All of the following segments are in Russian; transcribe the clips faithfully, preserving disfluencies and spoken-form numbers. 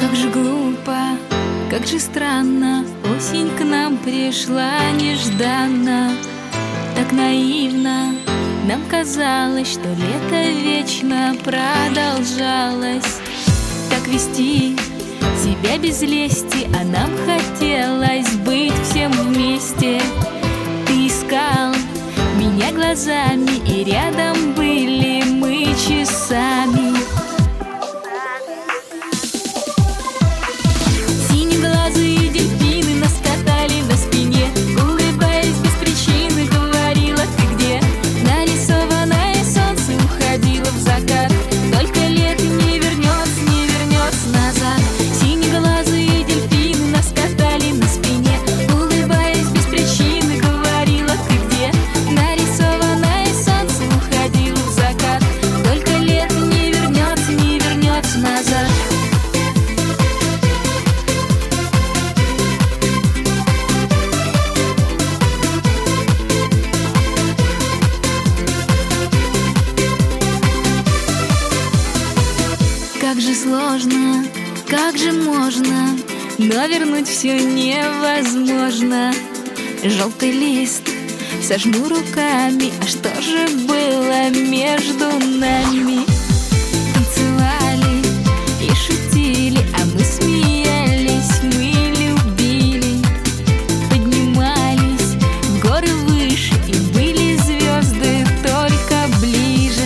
Как же глупо, как же странно, осень к нам пришла нежданно. Так наивно нам казалось, что лето вечно продолжалось. Так вести себя без лести, а нам хотелось быть всем вместе. Ты искал меня глазами, и рядом были мы часами. Синеглазые дельфины нас катали на спине, улыбаясь без причины, говорила: ты где? Нарисованное солнце уходило в закат, только лето не вернется, не вернется назад. Синеглазые дельфины нас катали на спине, улыбаясь без причины, говорила: ты где? Нарисованное солнце уходило в закат, только лето не вернется, не вернется назад. Как же сложно, как же можно, но вернуть все невозможно. Желтый лист сожму руками, а что же было между нами? Танцевали и шутили, а мы смеялись, мы любили. Поднимались в горы выше, и были звезды только ближе.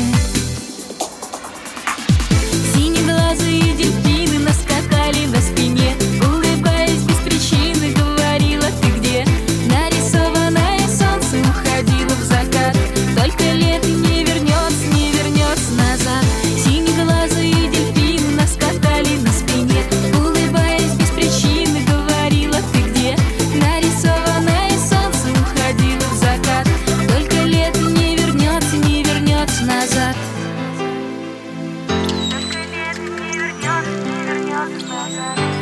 Синеглазые дельфины нас катали на спине, улыбаясь без причины, говорила: ты где? Нарисованное солнце уходило в закат, только лето не вернется, не вернется назад. Синеглазые дельфины нас катали на спине, улыбаясь без причины, говорила: ты где? Нарисованное солнце уходило в закат, только лето не вернется, не вернется назад. Только лето не вернется, не вернется назад.